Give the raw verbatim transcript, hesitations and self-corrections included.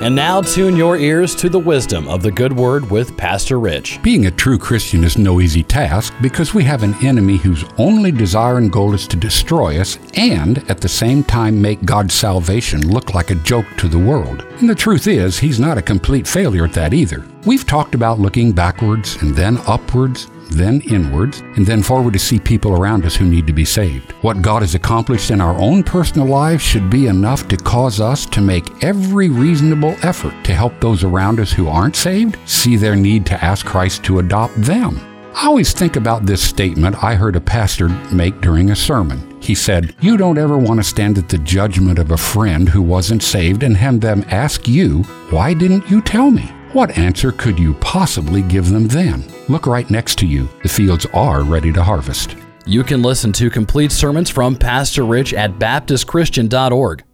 And now tune your ears to the wisdom of the good word with Pastor Rich. Being a true Christian is no easy task because we have an enemy whose only desire and goal is to destroy us and at the same time make God's salvation look like a joke to the world. And the truth is, he's not a complete failure at that either. We've talked about looking backwards and then upwards, then inwards, and then forward to see people around us who need to be saved. What God has accomplished in our own personal lives should be enough to cause us to make every reasonable effort to help those around us who aren't saved see their need to ask Christ to adopt them. I always think about this statement I heard a pastor make during a sermon. He said, "You don't ever want to stand at the judgment of a friend who wasn't saved and have them ask you, 'Why didn't you tell me?' What answer could you possibly give them then? Look right next to you. The fields are ready to harvest." You can listen to complete sermons from Pastor Rich at baptist christian dot org.